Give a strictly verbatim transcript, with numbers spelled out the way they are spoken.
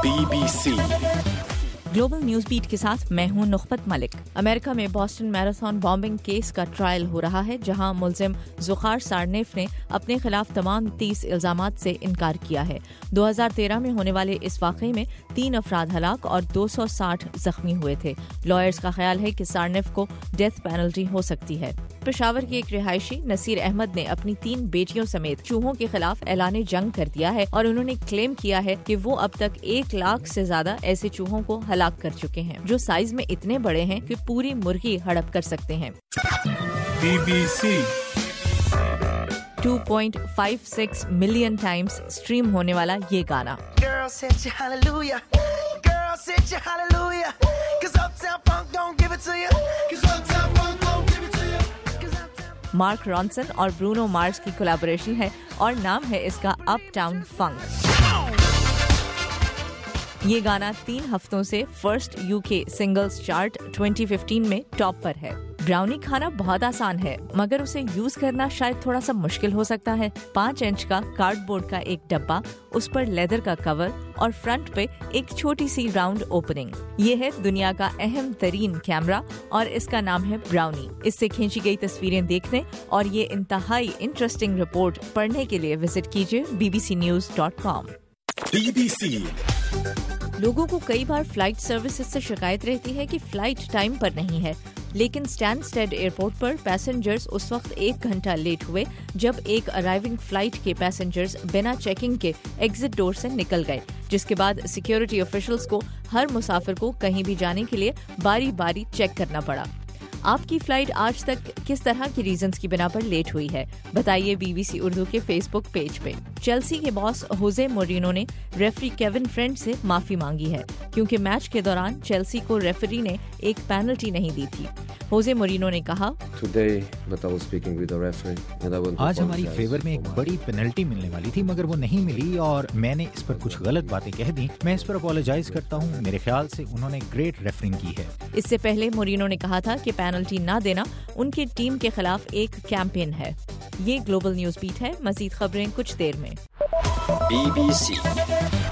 B B C global news beat के साथ मैं हूं नुखबत मलिक। अमेरिका में बॉस्टन मैराथन बॉम्बिंग केस का ट्रायल हो रहा है, जहां मुल्जिम ज़ुखार सारनेफ ने अपने खिलाफ तमाम तीस इल्जामात से इनकार किया है। दो हज़ार तेरह में होने वाले इस वाकये में तीन अफराद हलाक और दो सौ साठ जख्मी हुए थे। लॉयर्स का ख्याल है कि सारनेफ को डेथ पेनल्टी हो सकती है। पेशावर के एक रिहायशी नसीर अहमद ने अपनी तीन बेटियों समेत चूहों के खिलाफ ऐलान जंग कर दिया है और उन्होंने क्लेम किया है कि वो अब तक एक लाख से ज्यादा ऐसे चूहों को हलाक कर चुके हैं, जो साइज में इतने बड़े हैं कि पूरी मुर्गी हड़प कर सकते हैं। B B C two point five six million times stream होने वाला ये गाना मार्क रॉन्सन और ब्रूनो मार्स की कोलैबोरेशन है और नाम है इसका अप टाउन फंक। ये गाना तीन हफ्तों से first UK singles chart twenty fifteen में टॉप पर है। ब्राउनी खाना बहुत आसान है, मगर उसे यूज करना शायद थोड़ा सा मुश्किल हो सकता है। पाँच इंच का कार्डबोर्ड का एक डब्बा, उस पर लेदर का कवर और फ्रंट पे एक छोटी सी राउंड ओपनिंग। ये है दुनिया का अहम तरीन कैमरा और इसका नाम है ब्राउनी। इससे खींची गई तस्वीरें देखने और ये इंतहाई इंटरेस्टिंग रिपोर्ट पढ़ने के लिए विजिट कीजिए B B C news dot com. B B C लोगों को कई बार फ्लाइट सर्विसेज से शिकायत रहती है कि फ्लाइट टाइम पर नहीं है, लेकिन स्टैनस्टेड एयरपोर्ट पर पैसेंजर्स उस वक्त एक घंटा लेट हुए जब एक अराइविंग फ्लाइट के पैसेंजर्स बिना चेकिंग के एग्जिट डोर से निकल गए, जिसके बाद सिक्योरिटी ऑफिशियल्स को हर मुसाफिर को कहीं भी जाने के लिए बारी बारी चेक करना पड़ा। आपकी फ्लाइट आज तक किस तरह की रीजंस की बिना पर लेट हुई है, बताइए बी बी सी उर्दू के फेसबुक पेज पे। चेल्सी के बॉस होजे मोरिनो ने रेफरी केविन फ्रेंड से माफी मांगी है, क्योंकि मैच के दौरान चेल्सी को रेफरी ने एक पेनल्टी नहीं दी थी। होजे मोरिनो ने कहा, आज हमारी फेवर में एक बड़ी पेनल्टी मिलने वाली थी, मगर वो नहीं मिली और मैंने इस पर कुछ गलत बातें कह दी। मैं इस पर अपोलोजाइज करता हूँ। मेरे ख्याल से उन्होंने ग्रेट रेफरिंग की है। इससे पहले मोरिनो ने कहा था कि पेनल्टी न देना उनकी टीम के खिलाफ एक कैंपेन है। ये ग्लोबल न्यूज बीट है। मजीद खबरें कुछ देर में। बी बी सी